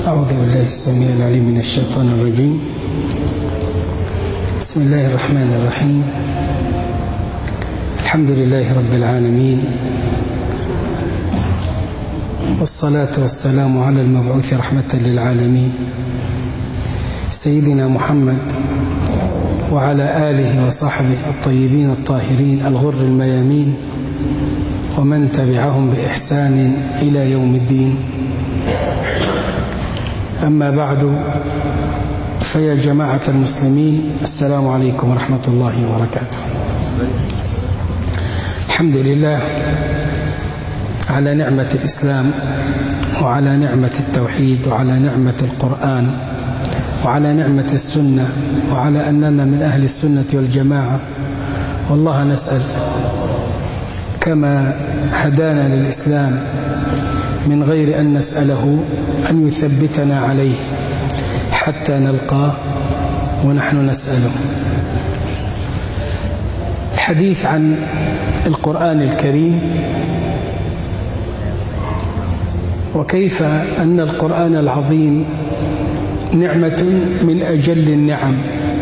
أعوذ بالله السميع العليم من الشيطان الرجيم. بسم الله الرحمن الرحيم. الحمد لله رب العالمين، والصلاة والسلام على المبعوث رحمة للعالمين سيدنا محمد وعلى آله وصحبه الطيبين الطاهرين الغر الميامين ومن تبعهم بإحسان إلى يوم الدين. أما بعد، فيا جماعة المسلمين، السلام عليكم ورحمة الله وبركاته. الحمد لله على نعمة الإسلام، وعلى نعمة التوحيد، وعلى نعمة القرآن، وعلى نعمة السنة، وعلى أننا من أهل السنة والجماعة. والله نسأل كما هدانا للإسلام من غير أن نسأله أن يثبتنا عليه حتى نلقاه ونحن نسأله. الحديث عن القرآن الكريم، وكيف أن القرآن العظيم نعمة من أجل النعم.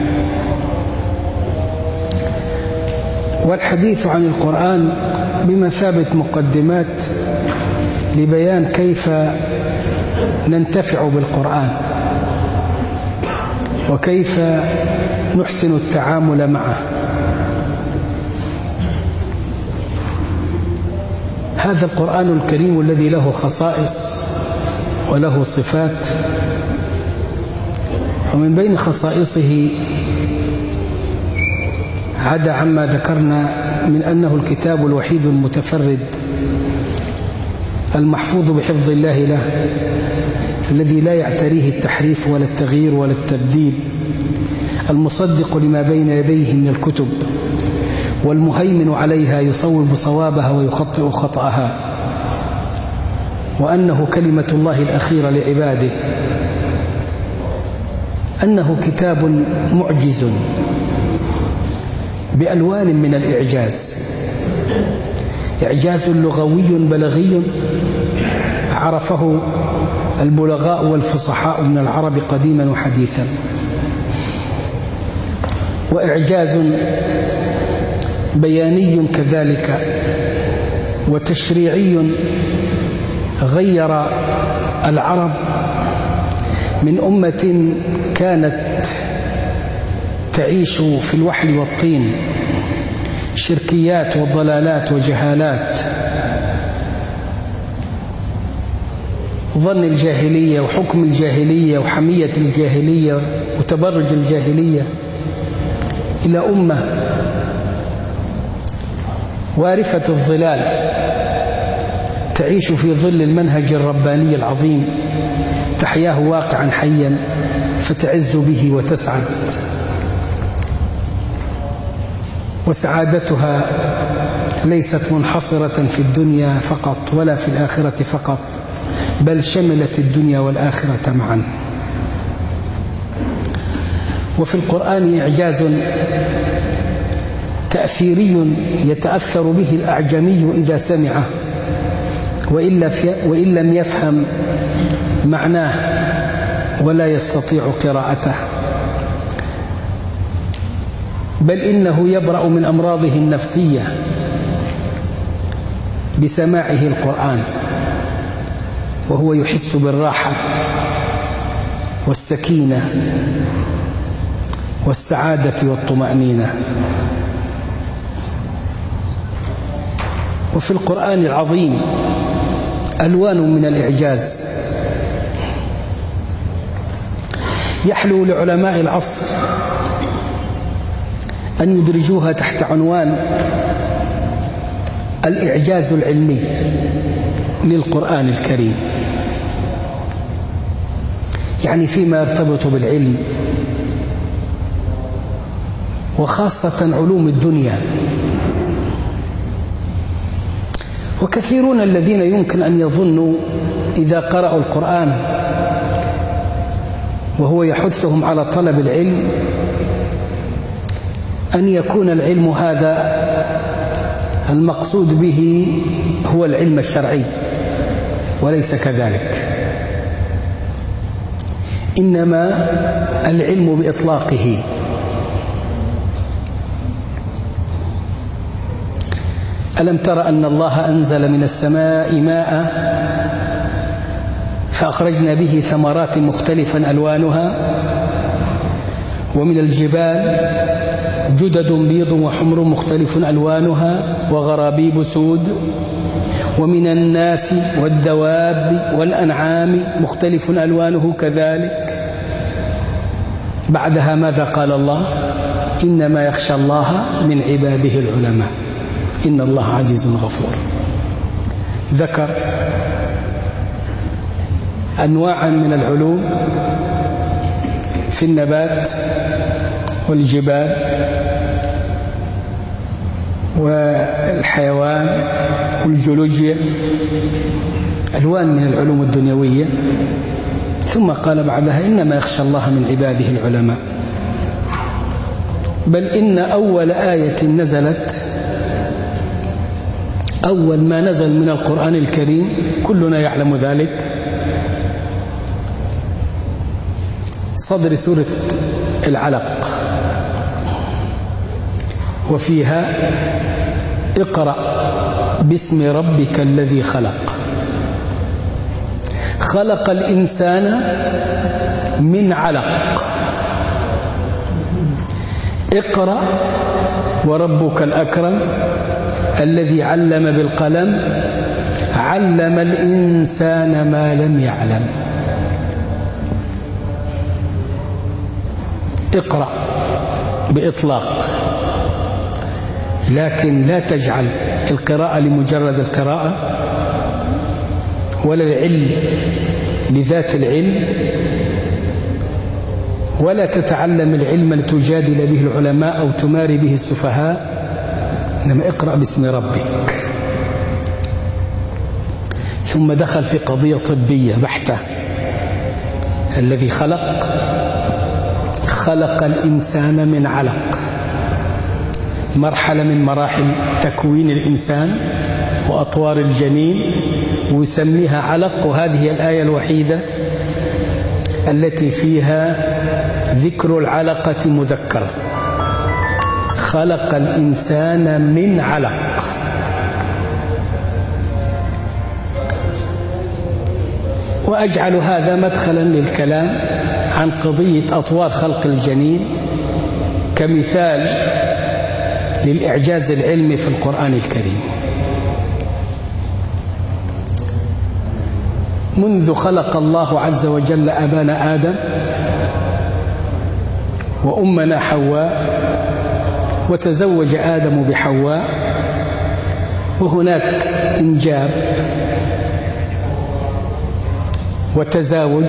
والحديث عن القرآن بمثابة مقدمات لبيان كيف ننتفع بالقرآن، وكيف نحسن التعامل معه. هذا القرآن الكريم الذي له خصائص وله صفات، ومن بين خصائصه عدا عما ذكرنا من أنه الكتاب الوحيد المتفرد المحفوظ بحفظ الله له، الذي لا يعتريه التحريف ولا التغيير ولا التبديل، المصدق لما بين يديه من الكتب، والمهيمن عليها يصوب صوابها ويخطئ خطأها، وأنه كلمة الله الأخيرة لعباده، أنه كتاب معجز بألوان من الإعجاز، إعجاز لغوي بلاغي عرفه البلغاء والفصحاء من العرب قديما وحديثا، وإعجاز بياني كذلك، وتشريعي غير العرب من أمة كانت تعيش في الوحل والطين، شركيات وضلالات وجهالات، ظن الجاهلية وحكم الجاهلية وحمية الجاهلية وتبرج الجاهلية، إلى أمة وارفة الظلال تعيش في ظل المنهج الرباني العظيم، تحياه واقعا حيا فتعز به وتسعد، وسعادتها ليست منحصرة في الدنيا فقط ولا في الآخرة فقط، بل شملت الدنيا والآخرة معا. وفي القرآن إعجاز تأثيري يتأثر به الأعجمي إذا سمعه، وإن لم يفهم معناه ولا يستطيع قراءته، بل إنه يبرأ من أمراضه النفسية بسماعه القرآن، وهو يحس بالراحة والسكينة والسعادة والطمأنينة. وفي القرآن العظيم ألوان من الإعجاز يحلو لعلماء العصر أن يدرجوها تحت عنوان الإعجاز العلمي للقرآن الكريم، يعني فيما يرتبط بالعلم، وخاصة علوم الدنيا. وكثيرون الذين يمكن أن يظنوا إذا قرأوا القرآن وهو يحثهم على طلب العلم أن يكون العلم هذا المقصود به هو العلم الشرعي، وليس كذلك. إنما العلم بإطلاقه. ألم تر أن الله أنزل من السماء ماء فأخرجنا به ثمرات مختلفا ألوانها ومن الجبال جدد بيض وحمر مختلف ألوانها وغرابيب سود ومن الناس والدواب والأنعام مختلف ألوانه كذلك. بعدها ماذا قال الله؟ إنما يخشى الله من عباده العلماء إن الله عزيز غفور. ذكر أنواعا من العلوم في النبات والجبال والحيوان والجيولوجيا، ألوان من العلوم الدنيوية. ثم قال بعدها إنما يخشى الله من عباده العلماء. بل إن أول آية نزلت، أول ما نزل من القرآن الكريم كلنا يعلم ذلك، صدر سورة العلق، وفيها اقرأ باسم ربك الذي خلق، خلق الإنسان من علق. اقرأ وربك الأكرم الذي علم بالقلم علم الإنسان ما لم يعلم. اقرأ بإطلاق، لكن لا تجعل القراءة لمجرد القراءة ولا العلم لذات العلم، ولا تتعلم العلم لتجادل به العلماء أو تماري به السفهاء، إنما اقرأ باسم ربك. ثم دخل في قضية طبية بحتة، الذي خلق الإنسان من علق، مرحلة من مراحل تكوين الإنسان وأطوار الجنين، ويسميها علق. وهذه الآية الوحيدة التي فيها ذكر العلقة مذكرة، خلق الإنسان من علق. وأجعل هذا مدخلا للكلام عن قضية أطوار خلق الجنين كمثال للإعجاز العلمي في القرآن الكريم. منذ خلق الله عز وجل أبانا آدم وأمنا حواء، وتزوج آدم بحواء، وهناك إنجاب وتزاوج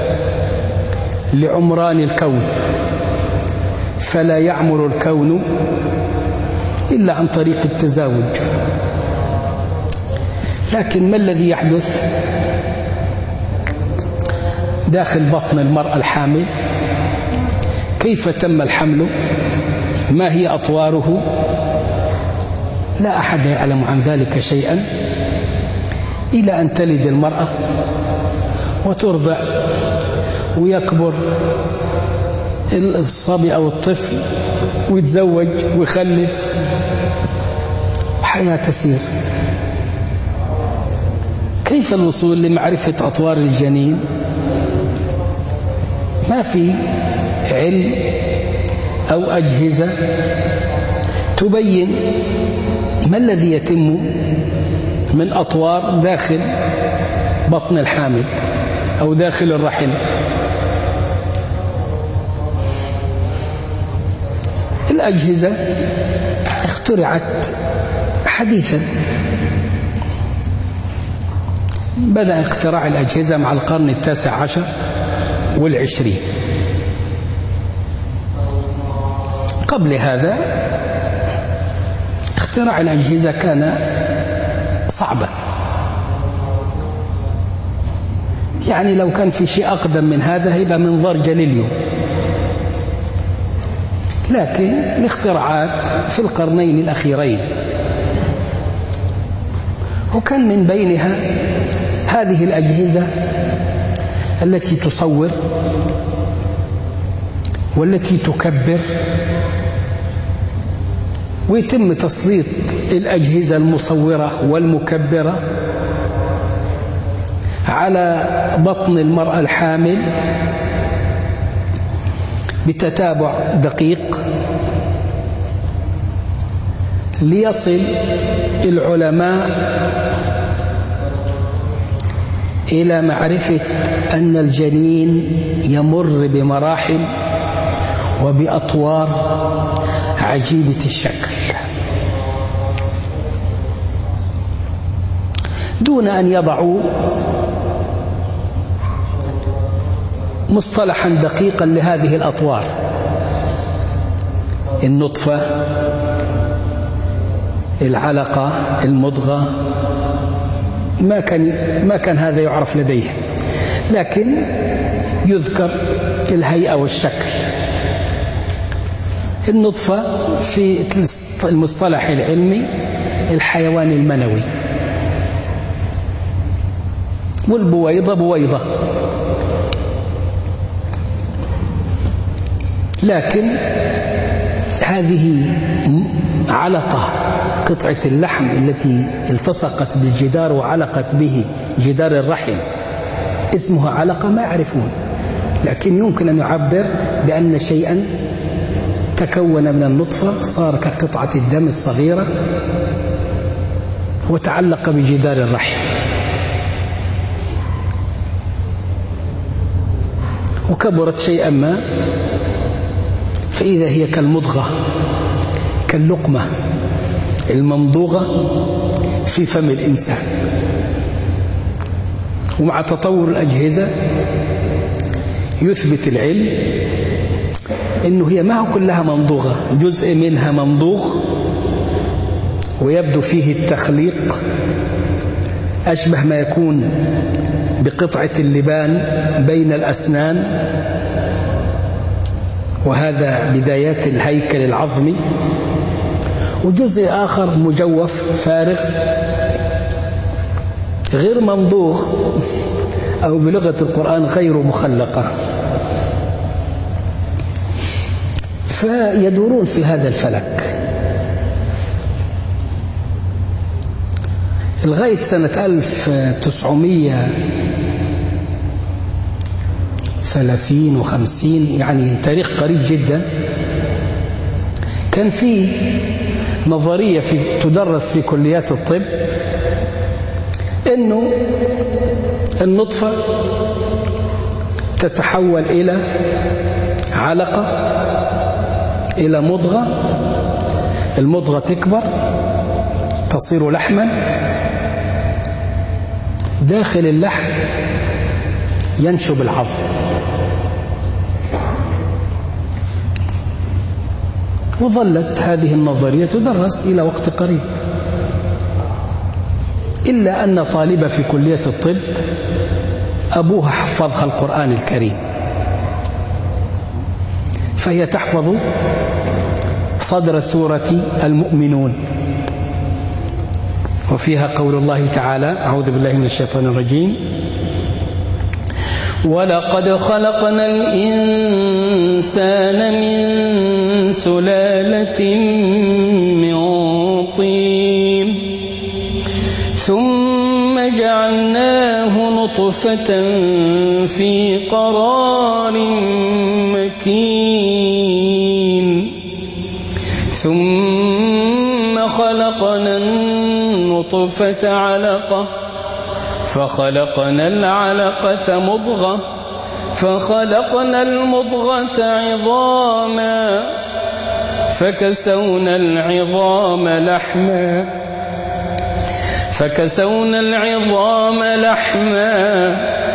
لعمران الكون، فلا يعمر الكون إلا عن طريق التزاوج. لكن ما الذي يحدث داخل بطن المرأة الحامل؟ كيف تم الحمل؟ ما هي أطواره؟ لا أحد يعلم عن ذلك شيئا إلى أن تلد المرأة وترضع ويكبر الصبي أو الطفل ويتزوج ويخلف، حياة تسير. كيف الوصول لمعرفة أطوار الجنين؟ ما في علم أو أجهزة تبين ما الذي يتم من أطوار داخل بطن الحامل أو داخل الرحم. الأجهزة اخترعت حديثا، بدأ اختراع الأجهزة مع القرن 19 والعشرين. قبل هذا اختراع الأجهزة كان صعبا، يعني لو كان في شيء أقدم من هذا هيبقى منظار جاليليو. لكن الاختراعات في القرنين الأخيرين، وكان من بينها هذه الأجهزة التي تصور والتي تكبر، ويتم تسليط الأجهزة المصورة والمكبرة على بطن المرأة الحامل بتتابع دقيق، ليصل العلماء إلى معرفة أن الجنين يمر بمراحل وبأطوار عجيبة الشكل، دون أن يضعوا مصطلحا دقيقا لهذه الأطوار. النطفة، العلقة، المضغة، ما كان هذا يعرف لديه، لكن يذكر الهيئة والشكل. النطفة في المصطلح العلمي الحيوان المنوي، والبويضة بويضة، لكن هذه علقة، قطعة اللحم التي التصقت بالجدار وعلقت به جدار الرحم، اسمها علقة، ما يعرفون، لكن يمكن أن يعبر بأن شيئا تكون من النطفة صار كقطعة الدم الصغيرة وتعلق بجدار الرحم، وكبرت شيئا ما فإذا هي كالمضغة، كاللقمة الممضوغة في فم الإنسان. ومع تطور الأجهزة يثبت العلم إنه هي ما هو كلها ممضوغة، جزء منها ممضوغ ويبدو فيه التخليق، أشبه ما يكون بقطعة اللبان بين الأسنان، وهذا بدايات الهيكل العظمي، وجزء آخر مجوف فارغ غير ممضوغ، أو بلغة القرآن غير مخلقة. فيدورون في هذا الفلك لغاية سنة 1930 و50، يعني تاريخ قريب جدا. كان في نظرية تدرس في كليات الطب إنه النطفة تتحول إلى علقة، إلى مضغة، المضغة تكبر تصير لحما، داخل اللحم ينشب العظم. وظلت هذه النظرية تدرس إلى وقت قريب، إلا أن طالبة في كلية الطب أبوها حفظها القرآن الكريم، فهي تحفظ صدر سورة المؤمنون، وفيها قول الله تعالى: أعوذ بالله من الشيطان الرجيم: ولقد خلقنا الإنسان من سلالة من طين ثم جعلناه نطفة في قرار مكين ثم خلقنا النطفة علقة فخلقنا العلقة مضغة فخلقنا المضغة عظاما فكسونا العظام لحما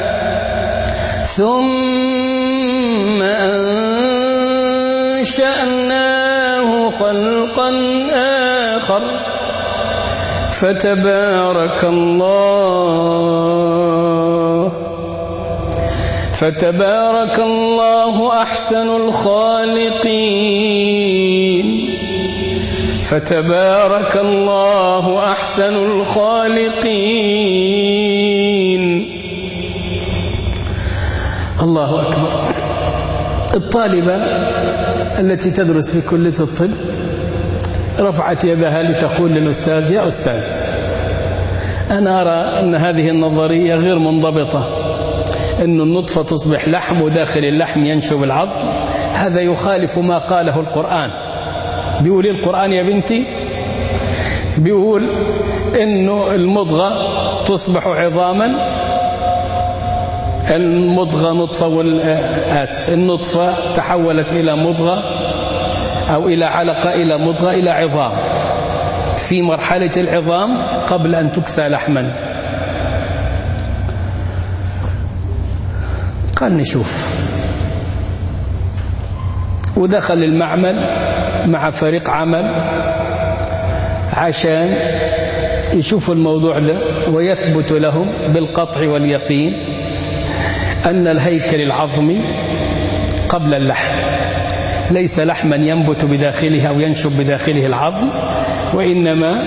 ثم أنشأناه خلقا آخر فتبارك الله أحسن الخالقين. الله أكبر. الطالبة التي تدرس في كلية الطب رفعت يدها لتقول للأستاذ: يا أستاذ، أنا أرى أن هذه النظرية غير منضبطة، أن النطفة تصبح لحم وداخل اللحم ينشب العظم، هذا يخالف ما قاله القرآن. بيقول القرآن يا بنتي؟ بيقول إنه المضغة تصبح عظاما، المضغة نطفة النطفة تحولت إلى مضغة أو إلى علقة إلى مضغة إلى عظام، في مرحلة العظام قبل أن تكسى لحما. قال نشوف، ودخل المعمل مع فريق عمل عشان يشوفوا الموضوع ده، ويثبت لهم بالقطع واليقين أن الهيكل العظمي قبل اللحم ليس لحما ينبت بداخله أو ينشب بداخله العظم، وإنما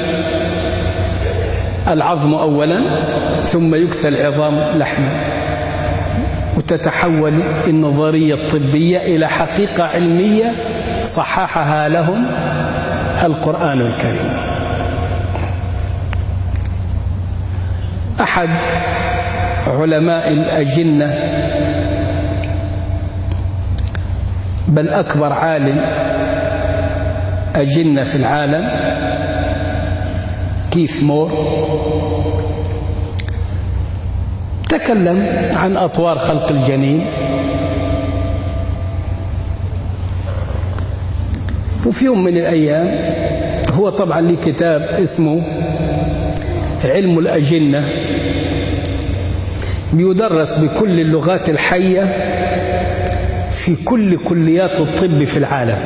العظم أولا ثم يكسى العظام لحما، وتتحول النظرية الطبية إلى حقيقة علمية صححها لهم القرآن الكريم. أحد علماء الأجنة، بل أكبر عالم أجنة في العالم، كيث مور، تكلم عن أطوار خلق الجنين. وفي يوم من الأيام، هو طبعا ليه كتاب اسمه علم الأجنة، بيدرس بكل اللغات الحية في كل كليات الطب في العالم.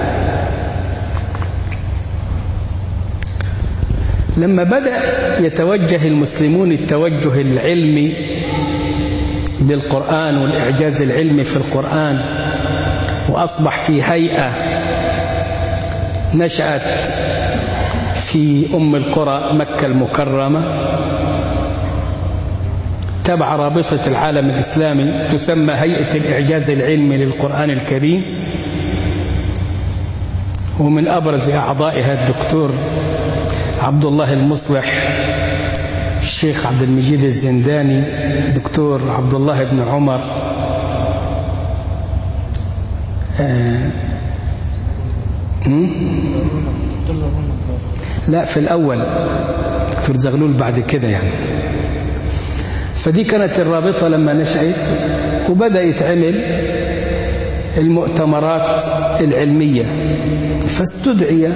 لما بدأ يتوجه المسلمون التوجه العلمي بالقرآن والإعجاز العلمي في القرآن، وأصبح في هيئة نشأت في أم القرى مكة المكرمة تبع رابطة العالم الإسلامي، تسمى هيئة الإعجاز العلمي للقرآن الكريم، ومن أبرز أعضائها الدكتور عبد الله المصلح، الشيخ عبد المجيد الزنداني، دكتور عبد الله بن عمر، لا في الأول دكتور زغلول بعد كده يعني. فدي كانت الرابطة لما نشأت، وبدأ يتعمل المؤتمرات العلمية، فاستدعي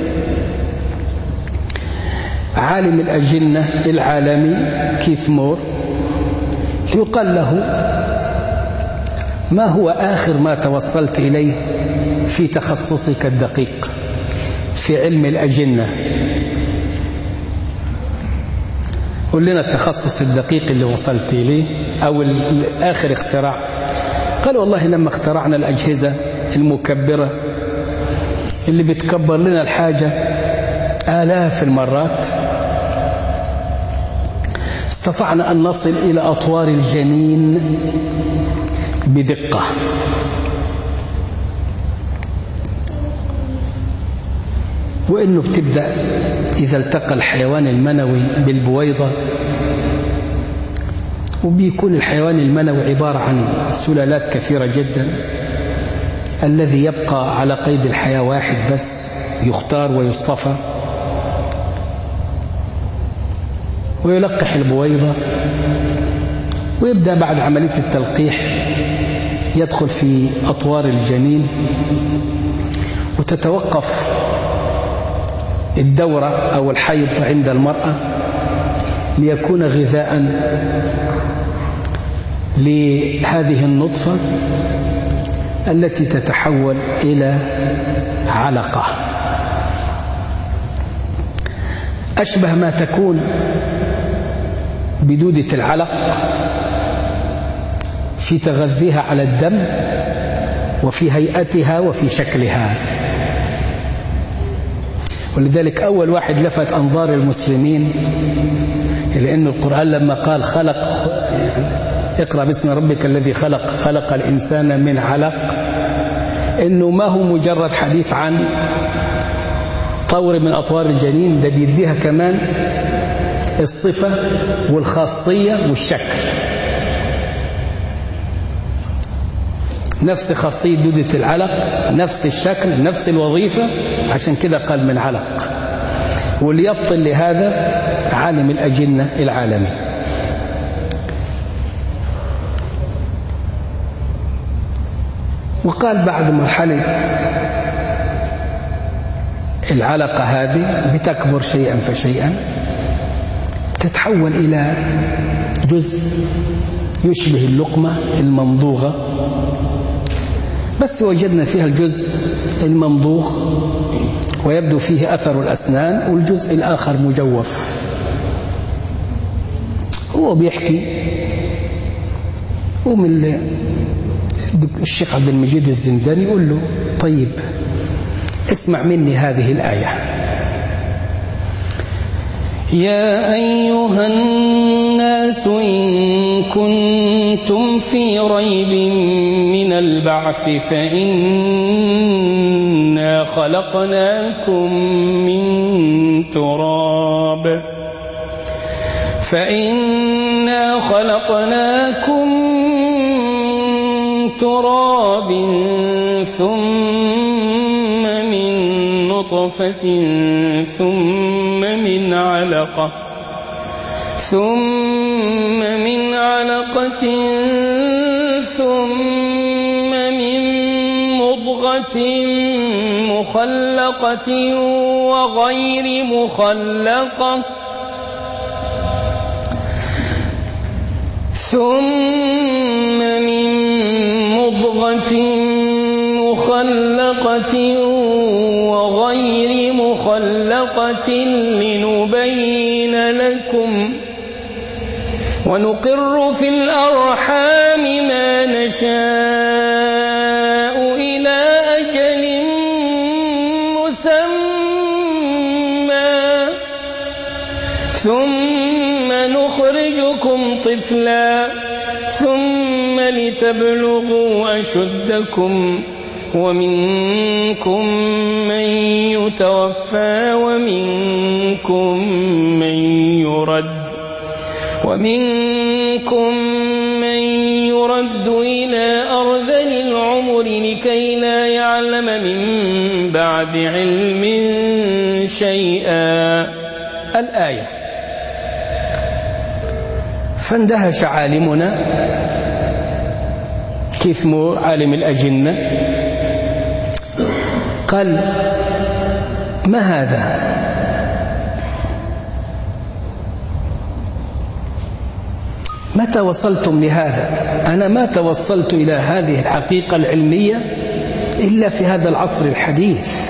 عالم الأجنة العالمي كيث مور ليقال له: ما هو آخر ما توصلت إليه في تخصصك الدقيق في علم الأجنة؟ قل لنا التخصص الدقيق اللي وصلت إليه أو آخر اختراع. قال: والله لما اخترعنا الأجهزة المكبرة اللي بتكبر لنا الحاجة آلاف المرات، استطعنا أن نصل إلى أطوار الجنين بدقة. وإنه بتبدأ إذا التقى الحيوان المنوي بالبويضة، وبيكون الحيوان المنوي عبارة عن سلالات كثيرة جدا، الذي يبقى على قيد الحياة واحد بس يختار ويصطفى، ويلقح البويضة، ويبدأ بعد عملية التلقيح يدخل في أطوار الجنين، وتتوقف الدورة أو الحيض عند المرأة ليكون غذاء لهذه النطفة التي تتحول إلى علقة، أشبه ما تكون بدودة العلق في تغذيها على الدم وفي هيئتها وفي شكلها. ولذلك أول واحد لفت أنظار المسلمين، لأن القرآن لما قال خلق اقرأ باسم ربك الذي خلق، خلق الإنسان من علق، إنه ما هو مجرد حديث عن طور من أطوار الجنين، ده بيديها كمان الصفة والخاصية والشكل، نفس خاصية دودة العلق، نفس الشكل، نفس الوظيفة، عشان كده قال من علق. واللي يفطن لهذا عالم الأجنة العالمي. وقال بعد مرحلة العلقة هذه بتكبر شيئا فشيئا، تتحول إلى جزء يشبه اللقمة الممضوغة، بس وجدنا فيها الجزء الممضوغ ويبدو فيه أثر الأسنان، والجزء الآخر مجوف. هو بيحكي، ومن الشيخ عبد المجيد الزنداني يقول له طيب اسمع مني هذه الآية: يا أيها الناس إن كنتم في ريب من البعث فإنا خلقناكم من تراب ثم من نطفة ثم من علقة ثم من مضغة مخلقة وغير مخلقة لنبين لكم ونقر في الأرحام ما نشاء إلى أجل مسمى ثم نخرجكم طفلا ثم لتبلغوا أشدكم ومنكم من يتوفى ومنكم من يرد إلى أرذل العمر لكي لا يعلم من بعد علم شيئا. الآية. فاندهش عالمنا كيثمور عالم الأجنة، قال: ما هذا؟ متى وصلتم لهذا؟ أنا ما توصلت إلى هذه الحقيقة العلمية إلا في هذا العصر الحديث،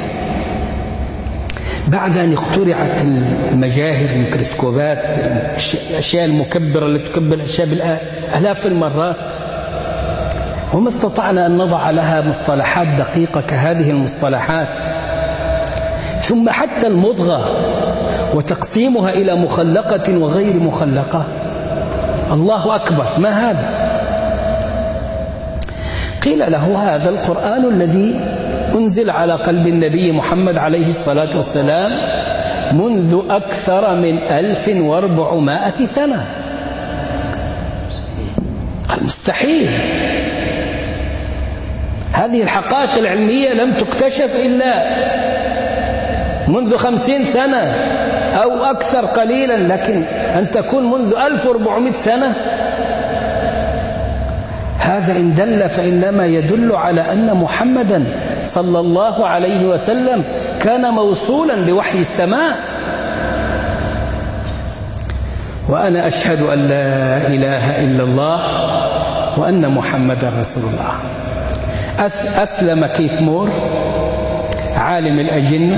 بعد أن اخترعت المجاهر، الميكروسكوبات، الأشياء المكبرة التي تكبر الأشياء بالآلاف المرات، وما استطعنا أن نضع لها مصطلحات دقيقة كهذه المصطلحات. ثم حتى المضغة وتقسيمها إلى مخلقة وغير مخلقة، الله أكبر، ما هذا؟ قيل له: هذا القرآن الذي أنزل على قلب النبي محمد عليه الصلاة والسلام منذ أكثر من 1400 سنة. قال: مستحيل، هذه الحقائق العلمية لم تكتشف إلا منذ 50 سنة أو أكثر قليلا، لكن أن تكون منذ 1400 سنة، هذا إن دل فإنما يدل على أن محمدا صلى الله عليه وسلم كان موصولا بوحي السماء. وأنا أشهد أن لا إله إلا الله وأن محمدا رسول الله. أسلم كيثمور عالم الأجنة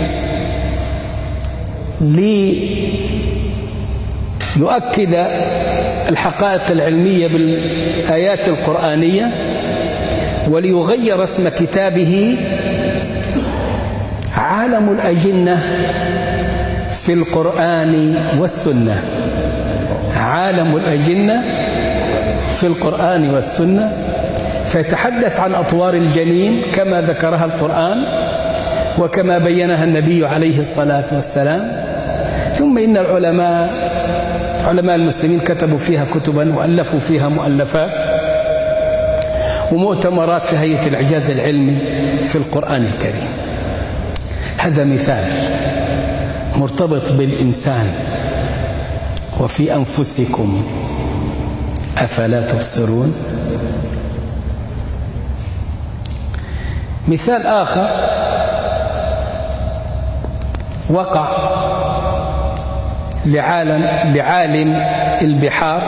ليؤكد الحقائق العلمية بالآيات القرآنية، وليغير اسم كتابه عالم الأجنة في القرآن والسنة. عالم الأجنة في القرآن والسنة، فيتحدث عن أطوار الجنين كما ذكرها القرآن وكما بينها النبي عليه الصلاة والسلام. ثم إن علماء المسلمين كتبوا فيها كتبا وألفوا فيها مؤلفات ومؤتمرات في هيئة الإعجاز العلمي في القرآن الكريم. هذا مثال مرتبط بالإنسان. وفي أنفسكم أفلا تبصرون. مثال آخر وقع لعالم البحار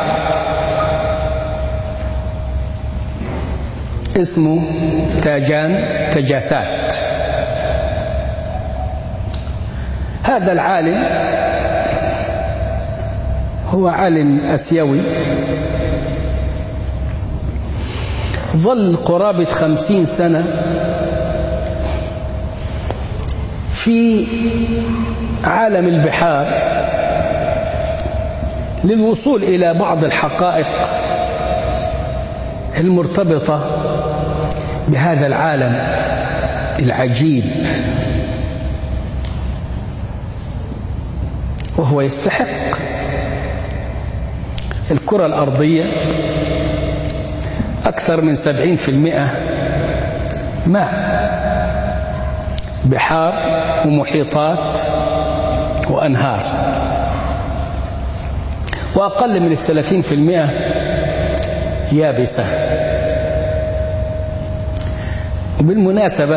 اسمه تاجان تجاسات. هذا العالم هو عالم آسيوي، ظل قرابة 50 سنة في عالم البحار للوصول إلى بعض الحقائق المرتبطة بهذا العالم العجيب، وهو يستحق. الكرة الأرضية أكثر من 70% ماء، بحار ومحيطات وأنهار، وأقل من 30% يابسة. وبالمناسبة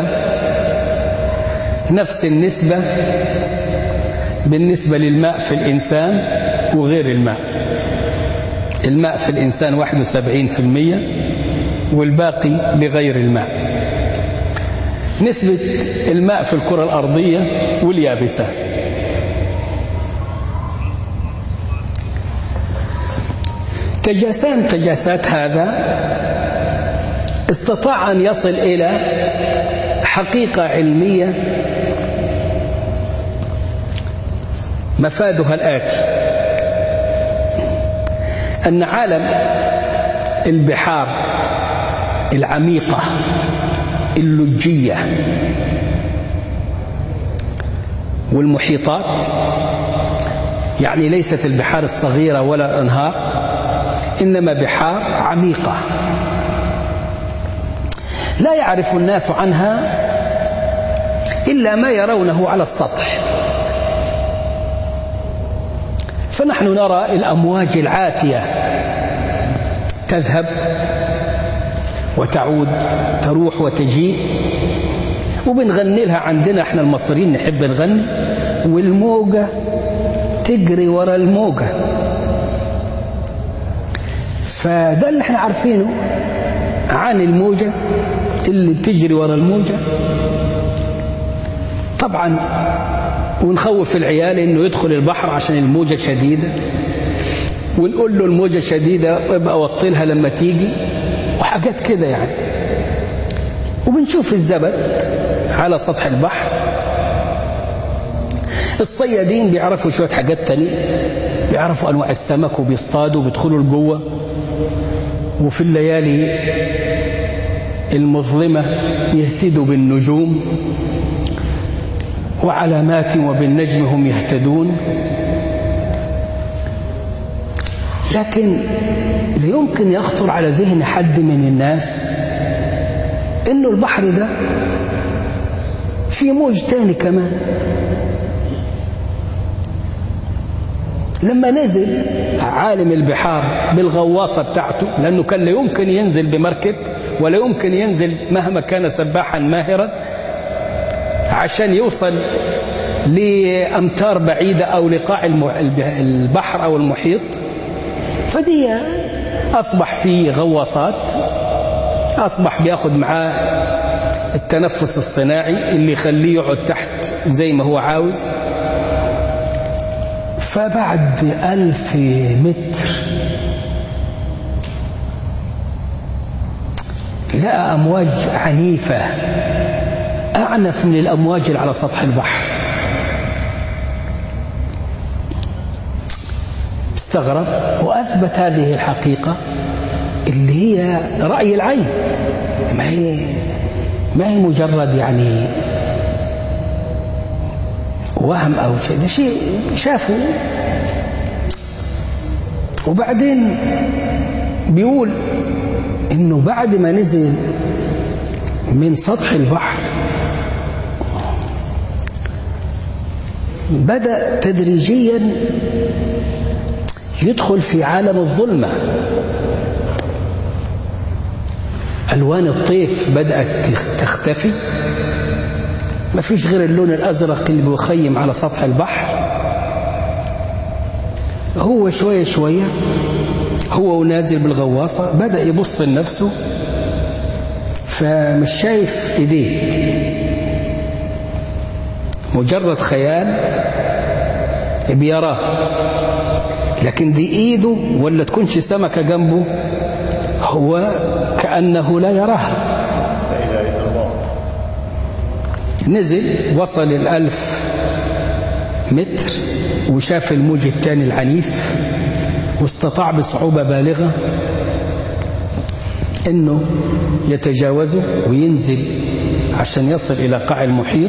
نفس النسبة بالنسبة للماء في الإنسان وغير الماء. الماء في الإنسان 71% والباقي لغير الماء. نسبة الماء في الكرة الأرضية واليابسة. تجاسات هذا استطاع أن يصل إلى حقيقة علمية مفادها الآتي: أن عالم البحار العميقة اللجية والمحيطات، يعني ليست البحار الصغيرة ولا الأنهار، إنما بحار عميقة لا يعرف الناس عنها إلا ما يرونه على السطح. فنحن نرى الأمواج العاتية تذهب وتعود، تروح وتجيء، وبنغني لها. عندنا احنا المصريين نحب نغني، والموجة تجري ورا الموجة. فده اللي احنا عارفينه عن الموجة اللي بتجري ورا الموجة. طبعا ونخوف العيال انه يدخل البحر عشان الموجة شديدة، ونقول له الموجة شديدة ويبقى وطلها لما تيجي، وحاجات كده يعني. وبنشوف الزبد على سطح البحر. الصيادين بيعرفوا شوية حاجات تانية، بيعرفوا أنواع السمك وبيصطادوا وبيدخلوا لجوه. وفي الليالي المظلمة يهتدوا بالنجوم وعلامات، وبالنجم هم يهتدون. لكن لا يمكن يخطر على ذهن حد من الناس إنه البحر ده في موج تاني كمان. لما نزل عالم البحار بالغواصة بتاعته، لأنه كان لا يمكن ينزل بمركب ولا يمكن ينزل مهما كان سباحا ماهرا عشان يوصل لأمتار بعيدة أو لقاع البحر أو المحيط، فدي أصبح في غواصات، أصبح بياخد معاه التنفس الصناعي اللي يخليه يقعد تحت زي ما هو عاوز. فبعد 1000 متر لقى أمواج عنيفة أعنف من الأمواج اللي على سطح البحر. استغرب وأثبت هذه الحقيقة اللي هي رأي العين، ما هي مجرد يعني وهم أو شيء، ده شيء شافه. وبعدين بيقول إنه بعد ما نزل من سطح البحر بدأ تدريجيا يدخل في عالم الظلمة. ألوان الطيف بدأت تختفي، ما فيش غير اللون الأزرق اللي بيخيم على سطح البحر. هو شوية شوية هو ونازل بالغواصة بدأ يبص لنفسه، فمش شايف إيديه، مجرد خيال بيراه، لكن دي إيده ولا تكونش سمكة جنبه، هو كأنه لا يراها. نزل وصل 1000 متر وشاف الموج الثاني العنيف، واستطاع بصعوبة بالغة أنه يتجاوزه وينزل عشان يصل إلى قاع المحيط.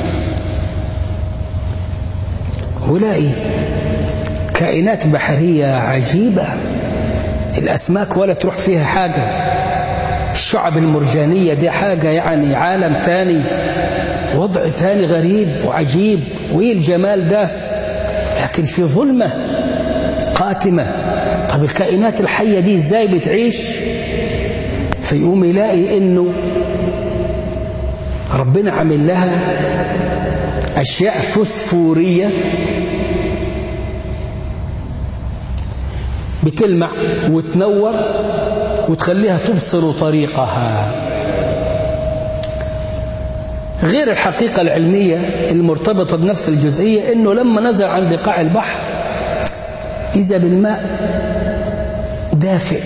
ولاقي كائنات بحرية عجيبة، الأسماك ولا تروح فيها حاجة، الشعب المرجانية دي حاجة يعني عالم تاني، وضع ثاني غريب وعجيب، وإيه الجمال ده، لكن في ظلمة قاتمة. طب الكائنات الحية دي إزاي بتعيش؟ فيقوم يلاقي إنه ربنا عمل لها أشياء فسفورية بتلمع وتنور وتخليها تبصر طريقها، غير الحقيقة العلمية المرتبطة بنفس الجزئية، إنه لما نزل عند قاع البحر إذا بالماء دافئ،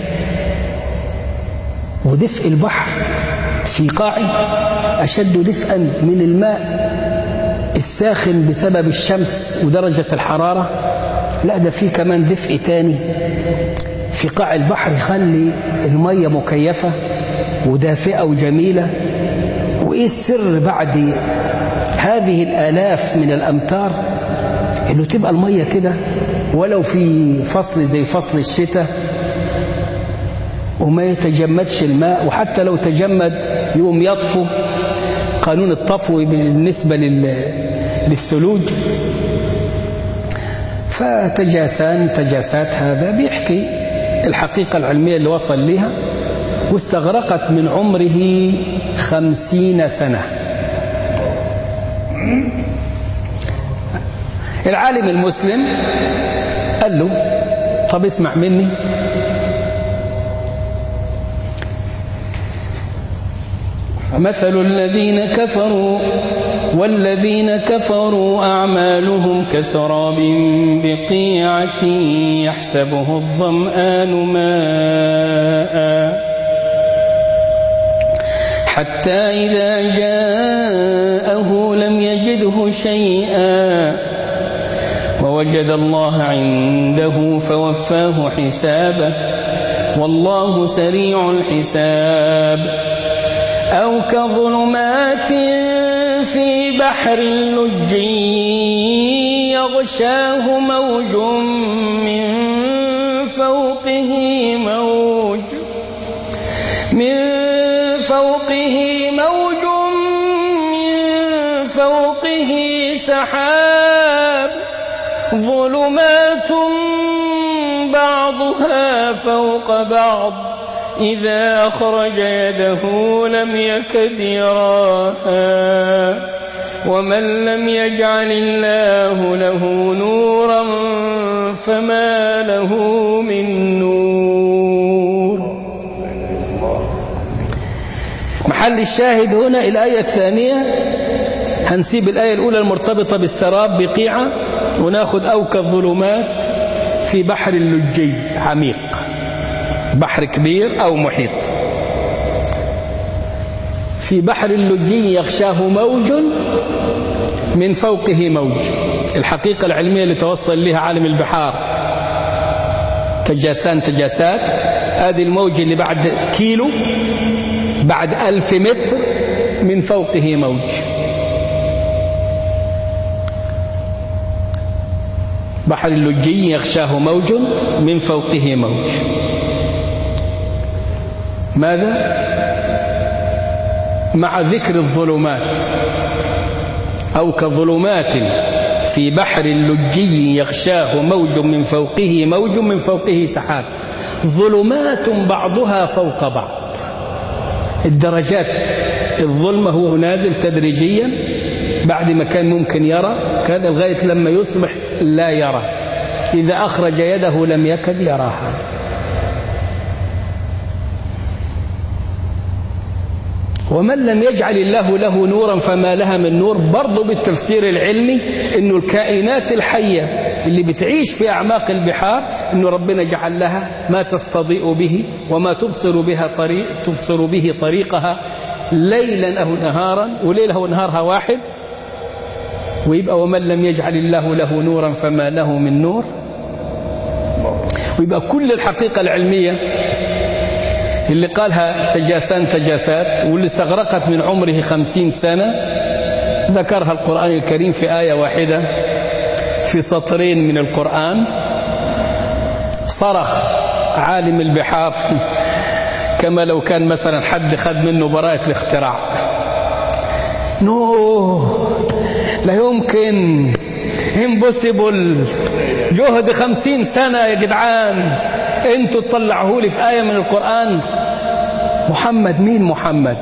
ودفء البحر في قاعه أشد دفئا من الماء الساخن بسبب الشمس ودرجة الحرارة. لا، ده فيه كمان دفء تاني في قاع البحر يخلي المية مكيفة ودافئة وجميلة. وإيه السر بعد هذه الآلاف من الأمتار إنه تبقى المية كده، ولو في فصل زي فصل الشتاء وما يتجمدش الماء، وحتى لو تجمد يقوم يطفو، قانون الطفو بالنسبة للثلوج. تجاسات هذا بيحكي الحقيقة العلمية اللي وصل لها، واستغرقت من عمره 50 سنة. العالم المسلم قال له طب اسمع مني، مثل الذين كفروا والذين كفروا أعمالهم كسراب بقيعة يحسبه الظمآن ماء حتى إذا جاءه لم يجده شيئا ووجد الله عنده فوفاه حسابه والله سريع الحساب. أو كظلمات في بحر لجي يغشاه موج من فوقه سحاب ظلمات بعضها فوق بعض إذا أخرج يده لم يكد يراها ومن لم يجعل الله له نورا فما له من نور. محل الشاهد هنا الآية الثانية، هنسيب الآية الأولى المرتبطة بالسراب بقيعة وناخد أو كالظلمات في بحر اللجي عميق، بحر كبير أو محيط. في بحر اللجي يغشاه موج من فوقه موج. الحقيقة العلمية اللي توصل لها عالم البحار تجاسات ادي الموج اللي بعد كيلو، بعد 1000 متر من فوقه موج. بحر اللجي يغشاه موج من فوقه موج. ماذا؟ مع ذكر الظلمات، أو كظلمات في بحر اللجي يغشاه موج من فوقه موج من فوقه سحاب، ظلمات بعضها فوق بعض. الدرجات الظلمة هو نازل تدريجيا، بعد ما كان ممكن يرى كان لغاية لما يصبح لا يرى، إذا أخرج يده لم يكد يراها. ومن لم يجعل الله له نورا فما لها من نور، برضو بالتفسير العلمي إنه الكائنات الحية اللي بتعيش في أعماق البحار إنه ربنا جعل لها ما تستضيء به وما تبصر به طريقها ليلا أو نهارا، وليلها ونهارها واحد. ويبقى ومن لم يجعل الله له نورا فما له من نور. ويبقى كل الحقيقة العلمية اللي قالها تجاسات واللي استغرقت من عمره 50 سنة ذكرها القرآن الكريم في آية واحدة، في سطرين من القرآن. صرخ عالم البحار كما لو كان مثلا حد خد منه براءة الاختراع، لا يمكن، impossible، جهد 50 سنة يا جدعان، انتوا تطلعوه لي في آية من القرآن. محمد مين محمد؟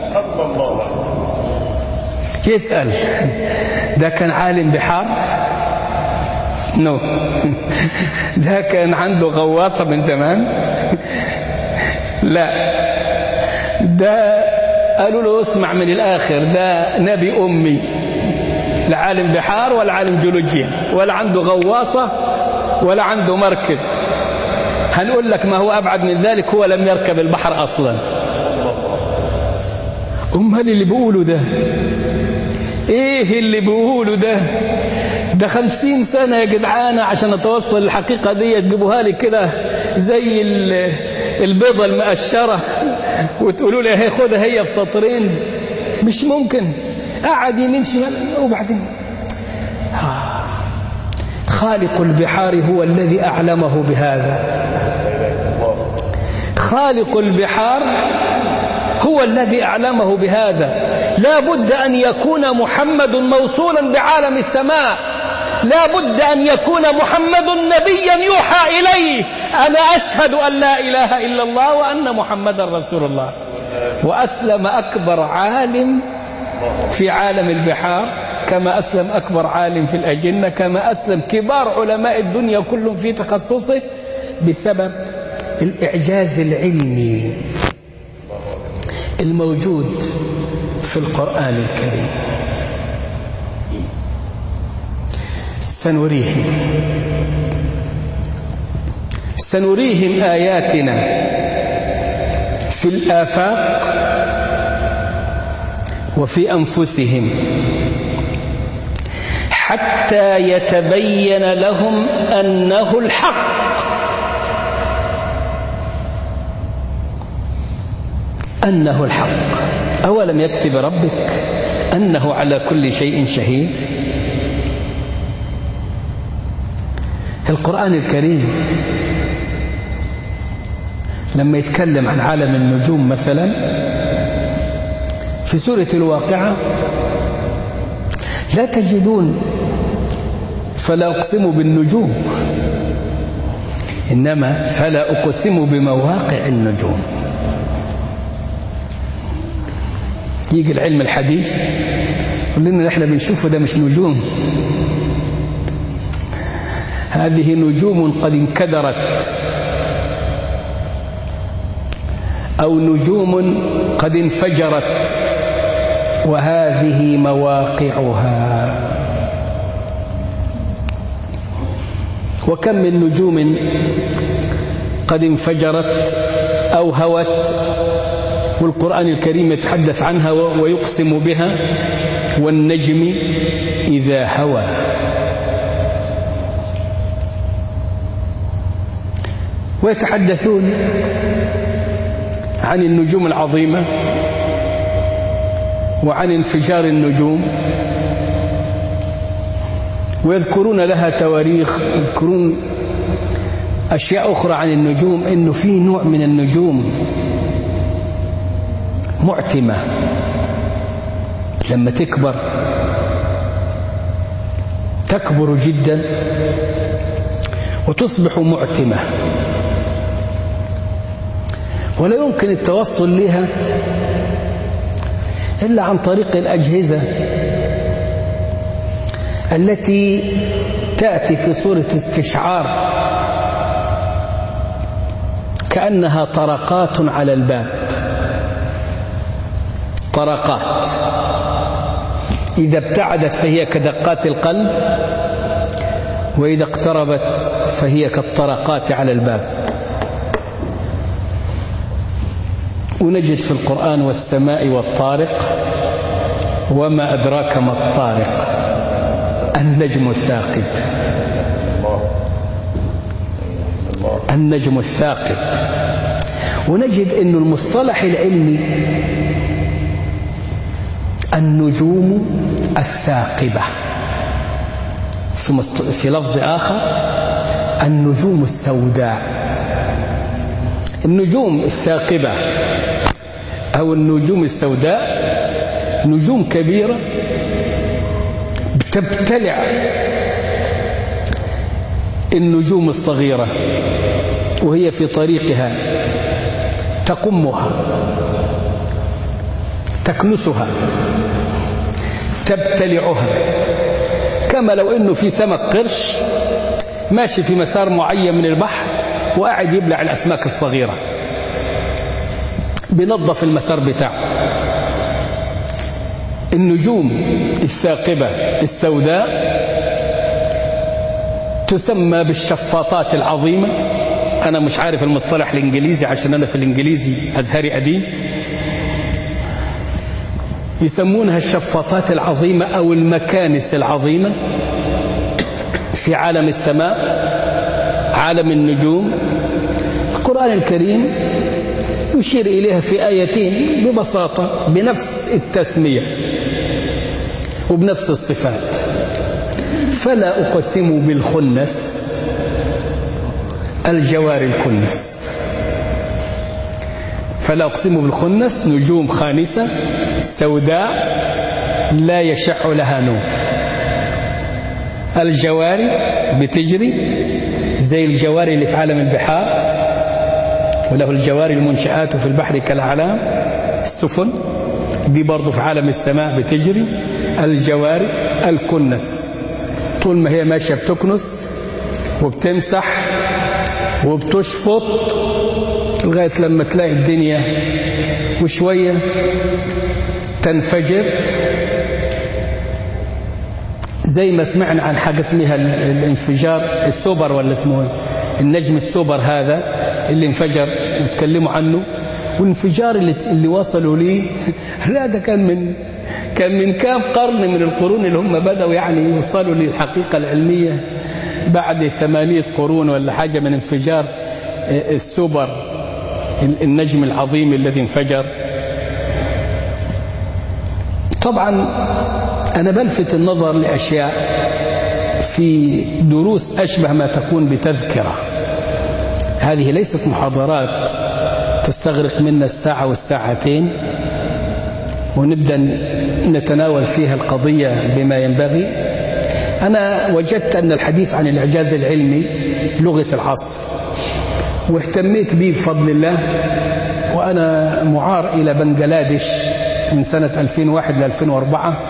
يسأل ده كان عالم بحار؟ نو ده كان عنده غواصة من زمان؟ لا، ده قالوا له اسمع من الآخر، ده نبي أمي، لا عالم بحار ولا عالم جيولوجيا ولا عنده غواصة ولا عنده مركب. هنقول لك ما هو أبعد من ذلك، هو لم يركب البحر أصلا. أمال اللي بيقولوا ده إيه؟ اللي بيقولوا ده 50 سنة يا جدعان عشان أتوصل الحقيقة دي، تجيبوها لي كده زي البيضة المقشرة وتقولوا لي هي خدها هي في سطرين؟ مش ممكن. قعد يمين شمال وبعدين خالق البحار هو الذي أعلمه بهذا. خالق البحار هو الذي أعلمه بهذا. لا بد أن يكون محمد موصولا بعالم السماء، لا بد أن يكون محمد نبيا يوحى إليه. أنا أشهد أن لا إله إلا الله وأن محمد رسول الله. وأسلم أكبر عالم في عالم البحار، كما أسلم أكبر عالم في الأجنة، كما أسلم كبار علماء الدنيا كلهم في تخصصه، بسبب الإعجاز العلمي الموجود في القرآن الكريم. سنريهم آياتنا في الآفاق وفي أنفسهم حتى يتبين لهم أنه الحق. أنه الحق. أولم يكفي بربك أنه على كل شيء شهيد؟ القرآن الكريم لما يتكلم عن عالم النجوم مثلا في سورة الواقعة لا تجدون فلا أقسم بالنجوم، إنما فلا أقسم بمواقع النجوم. يجي العلم الحديث يقول لنا احنا بنشوفه ده مش نجوم، هذه نجوم قد انكدرت، أو نجوم قد انفجرت، وهذه مواقعها. وكم من نجوم قد انفجرت أو هوت، والقرآن الكريم يتحدث عنها ويقسم بها، والنجم إذا هوى. ويتحدثون عن النجوم العظيمة وعن انفجار النجوم، ويذكرون لها تواريخ، يذكرون أشياء أخرى عن النجوم، إنه في نوع من النجوم معتمة لما تكبر جدا وتصبح معتمة، ولا يمكن التوصل لها إلا عن طريق الأجهزة التي تأتي في صورة استشعار كأنها طرقات على الباب، طرقات إذا ابتعدت فهي كدقات القلب، وإذا اقتربت فهي كالطرقات على الباب. ونجد في القرآن والسماء والطارق، وما أدراك ما الطارق، النجم الثاقب، النجم الثاقب. ونجد أن المصطلح العلمي النجوم الثاقبة، في لفظ آخر النجوم السوداء. النجوم الثاقبة أو النجوم السوداء نجوم كبيرة تبتلع النجوم الصغيرة وهي في طريقها، تقمها، تكنسها، تبتلعها، كما لو انه في سمك قرش ماشي في مسار معين من البحر وقاعد يبلع الأسماك الصغيرة، بنظف المسار بتاعه. النجوم الثاقبة السوداء تسمى بالشفاطات العظيمة. أنا مش عارف المصطلح الإنجليزي عشان أنا في الإنجليزي أزهري قديم. يسمونها الشفاطات العظيمة أو المكانس العظيمة في عالم السماء، عالم النجوم. القرآن الكريم يشير إليها في آيتين ببساطة بنفس التسمية وبنفس الصفات. فلا أقسم بالخنس، الجوار الكنس. فلا أقسم بالخنس، نجوم خانسة سوداء لا يشع لها نور. الجواري بتجري زي الجواري اللي في عالم البحار، وله الجواري المنشآت في البحر كالأعلام، السفن دي برضو في عالم السماء بتجري. الجواري الكنس، طول ما هي ماشية بتكنس وبتمسح وبتشفط لغاية لما تلاقي الدنيا وشوية تنفجر، زي ما سمعنا عن حاجة اسمها الانفجار السوبر، ولا اسمه النجم السوبر هذا اللي انفجر وتكلموا عنه. والانفجار اللي وصلوا ليه لا ده كان من كام قرن من القرون اللي هم بدأوا يعني يوصلوا للحقيقة العلمية بعد 8 قرون ولا حاجة من انفجار السوبر، النجم العظيم الذي انفجر. طبعا أنا بلفت النظر لأشياء في دروس أشبه ما تكون بتذكرة. هذه ليست محاضرات تستغرق منا الساعة والساعتين ونبدأ نتناول فيها القضية بما ينبغي. أنا وجدت أن الحديث عن الإعجاز العلمي لغة العصر، واهتميت به بفضل الله. وأنا معار إلى بنغلاديش من سنة 2001 ل 2004،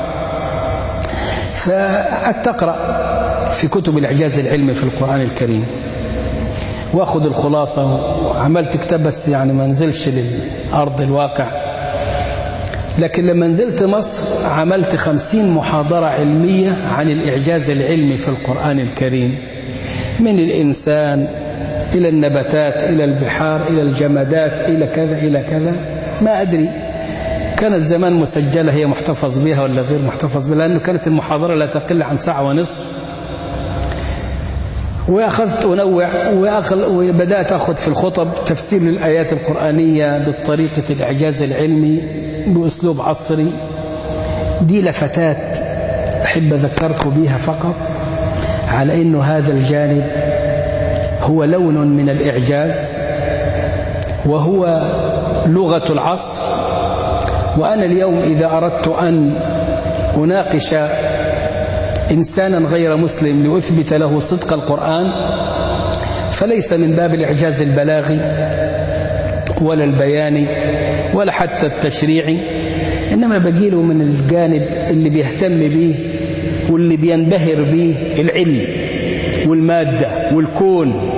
فقعدت أقرأ في كتب الإعجاز العلمي في القرآن الكريم وأخذ الخلاصة، وعملت كتاب بس يعني ما نزلش للأرض الواقع. لكن لما نزلت مصر عملت 50 محاضرة علمية عن الإعجاز العلمي في القرآن الكريم، من الإنسان إلى النباتات إلى البحار إلى الجمادات إلى كذا إلى كذا. ما أدري كانت زمان مسجلة هي محتفظ بها ولا غير محتفظ بها، لأنه كانت المحاضرة لا تقل عن 1.5 ساعة. وأخذت أنوع وبدأت أخذ في الخطب تفسير للآيات القرآنية بالطريقة الإعجاز العلمي بأسلوب عصري. دي لفتات أحب أذكركم بيها فقط على أنه هذا الجانب هو لون من الإعجاز وهو لغة العصر. وأنا اليوم إذا أردت أن أناقش إنسانا غير مسلم لأثبت له صدق القرآن فليس من باب الإعجاز البلاغي ولا البياني ولا حتى التشريعي، إنما بجيله من الجانب اللي بيهتم به واللي بينبهر به العلم والمادة والكون.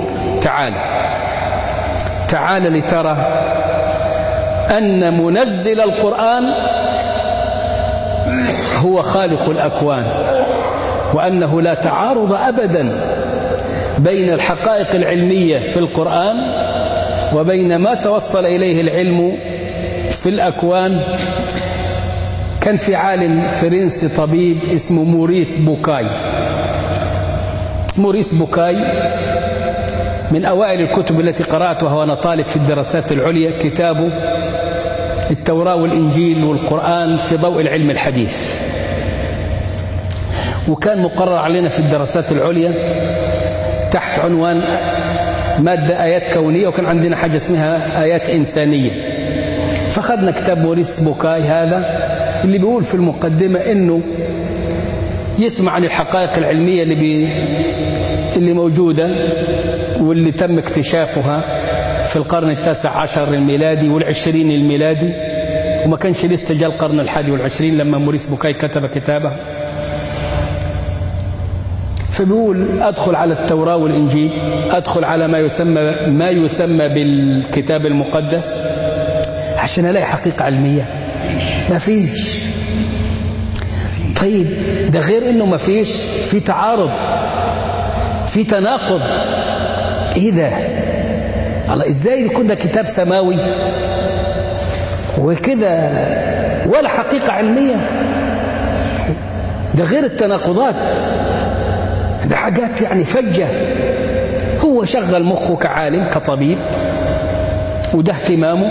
تعال لترى أن منزل القرآن هو خالق الأكوان، وأنه لا تعارض أبدا بين الحقائق العلمية في القرآن وبين ما توصل إليه العلم في الأكوان. كان في عالم فرنسي طبيب اسمه موريس بوكاي. موريس بوكاي من أوائل الكتب التي قرأتها وأنا طالب في الدراسات العليا كتابه التوراة والإنجيل والقرآن في ضوء العلم الحديث، وكان مقرر علينا في الدراسات العليا تحت عنوان مادة آيات كونية، وكان عندنا حاجة اسمها آيات إنسانية. فخدنا كتاب موريس بوكاي هذا اللي بيقول في المقدمة إنه يسمع عن الحقائق العلمية اللي موجودة واللي تم اكتشافها في القرن ال19 الميلادي وال20 الميلادي، وما كانش لسه جاء القرن ال21 لما موريس بوكاي كتب كتابه. فبيقول أدخل على التوراة والإنجيل، أدخل على ما يسمى بالكتاب المقدس عشان ألاقي حقيقة علمية. ما فيش. طيب ده غير إنه ما فيش، في تعارض، في تناقض. إيه ده؟ الله، إزاي يكون ده كتاب سماوي وكده ولا حقيقة علمية؟ ده غير التناقضات، ده حاجات يعني فجة. هو شغل مخه كعالم كطبيب وده اهتمامه،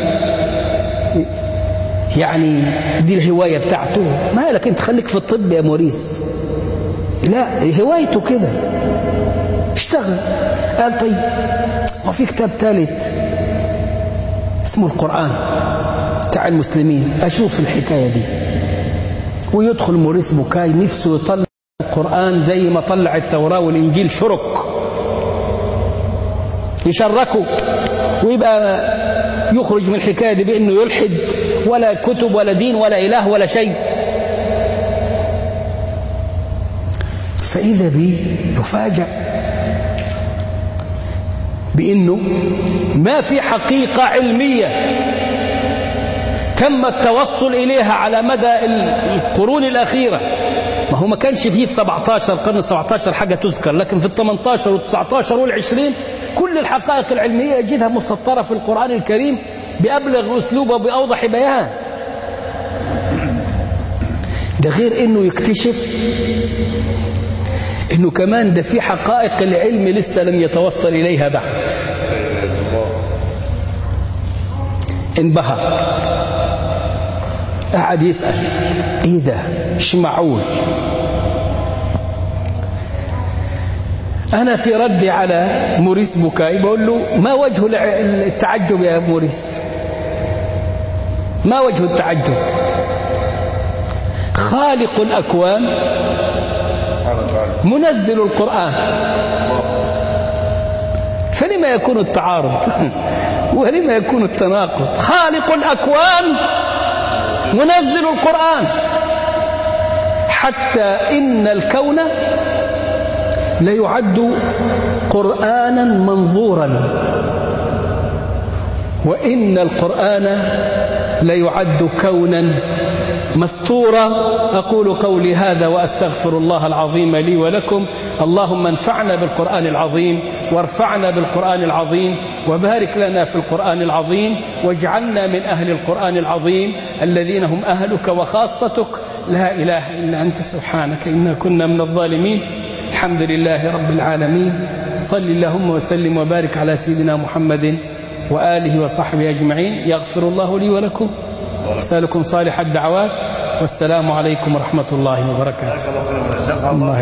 يعني دي الهواية بتاعته. ما لك انت خليك في الطب يا موريس، لا هوايته كده اشتغل. قال طيب ما في كتاب ثالث اسمه القرآن بتاع المسلمين، أشوف الحكاية دي. ويدخل موريس بوكاي نفسه يطلع القرآن زي ما طلع التوراة والإنجيل شرك، يشركوا ويبقى يخرج من الحكاية دي بأنه يلحد، ولا كتب ولا دين ولا إله ولا شيء. فإذا به يفاجأ بأنه ما في حقيقة علمية تم التوصل إليها على مدى القرون الأخيرة. ما هو ما كانش فيه 17 القرن 17 حاجة تذكر، لكن في 18 و19 وال20 كل الحقائق العلمية يجدها مسطرة في القرآن الكريم بأبلغ أسلوب وبأوضح بيان. ده غير إنه يكتشف إنه كمان ده في حقائق العلم لسه لم يتوصل إليها بعد. انبهر، قعد يسأل إيه ده؟ إيش معقول؟ أنا في ردي على موريس بوكاي بقول له ما وجه التعجب يا موريس؟ ما وجه التعجب؟ خالق الأكوان، منزل القرآن، فلما يكون التعارض ولما يكون التناقض؟ خالق الأكوان، منزل القرآن، حتى إن الكون لا يعد قرآنا منظورا، وإن القرآن لا يعد كونا مستورا. أقول قولي هذا وأستغفر الله العظيم لي ولكم. اللهم انفعنا بالقرآن العظيم وارفعنا بالقرآن العظيم وبارك لنا في القرآن العظيم واجعلنا من أهل القرآن العظيم الذين هم أهلك وخاصتك. لا إله إلا أنت سبحانك إنا كنا من الظالمين. والحمد لله رب العالمين. صل اللهم وسلم وبارك على سيدنا محمد وآله وصحبه أجمعين. يغفر الله لي ولكم، أسألكم صالح الدعوات، والسلام عليكم ورحمة الله وبركاته.